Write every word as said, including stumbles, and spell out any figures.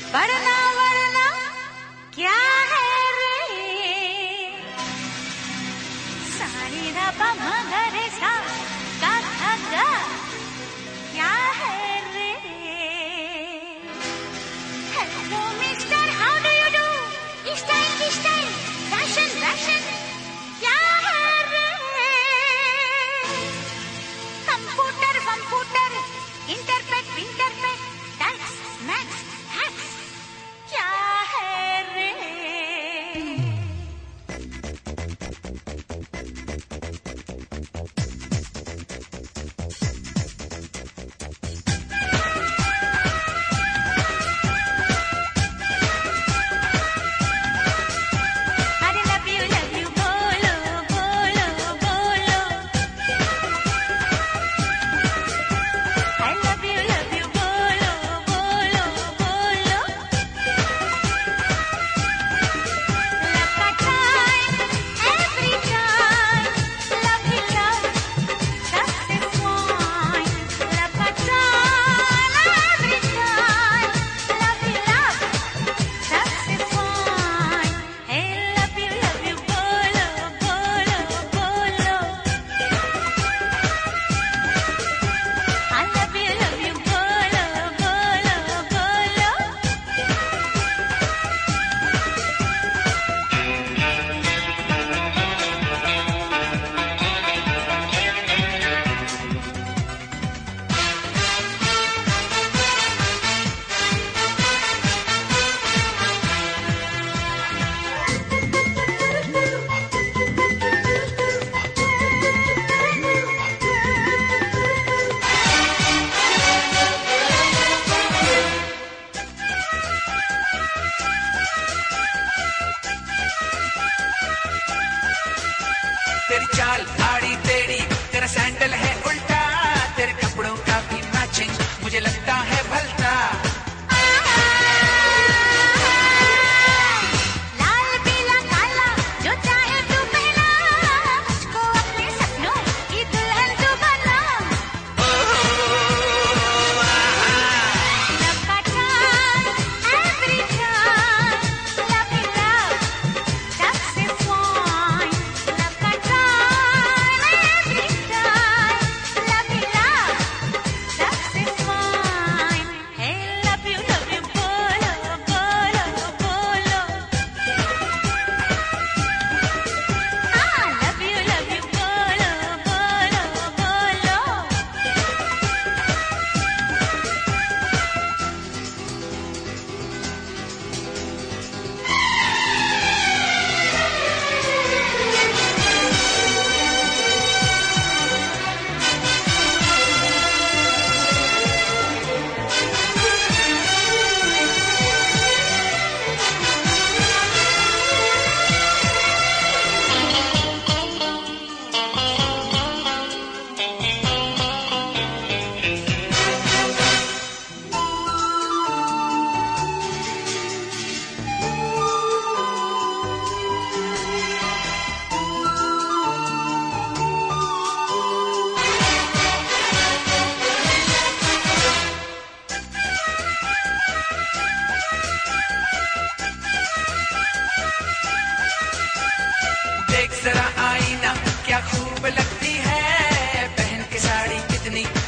वरना वरना क्या है रे सारी रबा मगर सा का था क्या है रे hello mister how do you do style style fashion fashion क्या है रे computer computer internet internet tax max hacks क्या है रे अरे लव यू लव यू बोलो बोलो बोलो I love you love you बोलो बोलो बोलो Love का time every time love you love that's the point Love का time every time love you love that's the point Hey love you love you बोलो बोलो बोलो I love you love you बोलो बोलो बोलो तेरी चाल आड़ी टेढ़ी तेरा सैंडल है उल्टा तेरे कपड़ों का भी मैचिंग मुझे लगता है भलता लाल पीला काला जो चाहे तू पहना मुझको अपने सपनों की दुल्हन तू बना Love का time every time love you love that's the point Love का time every time love you love that's the point Hey love you love you बोलो बोलो बोलो Ah love you love you बोलो बोलो बोलो देख जरा आईना क्या खूब लगती है पहन के साड़ी कितनी